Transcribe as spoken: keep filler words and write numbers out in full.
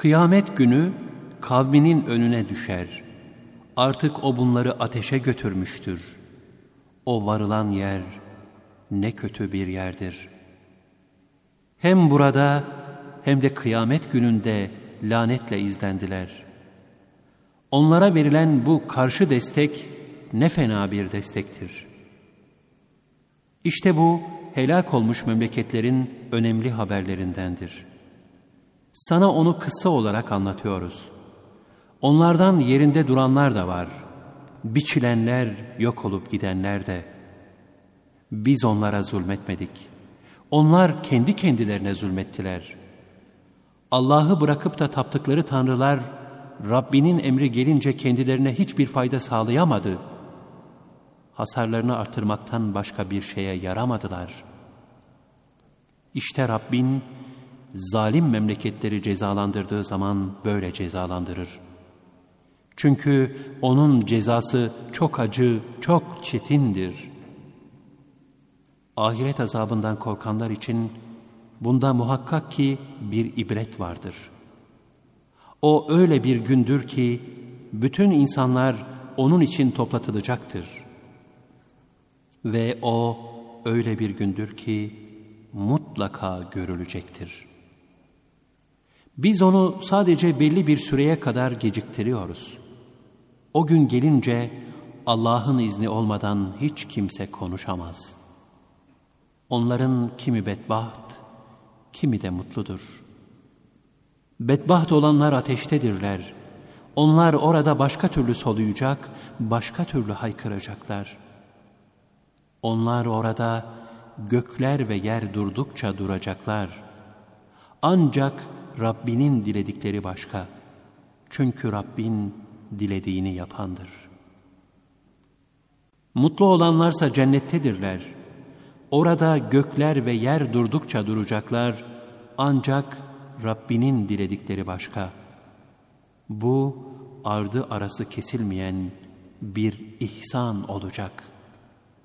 Kıyamet günü kavminin önüne düşer. Artık o bunları ateşe götürmüştür. O varılan yer ne kötü bir yerdir. Hem burada hem de kıyamet gününde lanetle izlendiler. Onlara verilen bu karşı destek ne fena bir destektir. İşte bu helak olmuş memleketlerin önemli haberlerindendir. Sana onu kısa olarak anlatıyoruz. Onlardan yerinde duranlar da var. Biçilenler, yok olup gidenler de. Biz onlara zulmetmedik. Onlar kendi kendilerine zulmettiler. Allah'ı bırakıp da taptıkları tanrılar, Rabbinin emri gelince kendilerine hiçbir fayda sağlayamadı. Hasarlarını artırmaktan başka bir şeye yaramadılar. İşte Rabbin, zalim memleketleri cezalandırdığı zaman böyle cezalandırır. Çünkü onun cezası çok acı, çok çetindir. Ahiret azabından korkanlar için bunda muhakkak ki bir ibret vardır. O öyle bir gündür ki bütün insanlar onun için toplatılacaktır. Ve o öyle bir gündür ki mutlaka görülecektir. Biz onu sadece belli bir süreye kadar geciktiriyoruz. O gün gelince Allah'ın izni olmadan hiç kimse konuşamaz. Onların kimi bedbaht, kimi de mutludur. Bedbaht olanlar ateştedirler. Onlar orada başka türlü soluyacak, başka türlü haykıracaklar. Onlar orada gökler ve yer durdukça duracaklar. Ancak Rabbinin diledikleri başka. Çünkü Rabbin dilediğini yapandır. Mutlu olanlarsa cennettedirler. Orada gökler ve yer durdukça duracaklar. Ancak Rabbinin diledikleri başka. Bu ardı arası kesilmeyen bir ihsan olacak.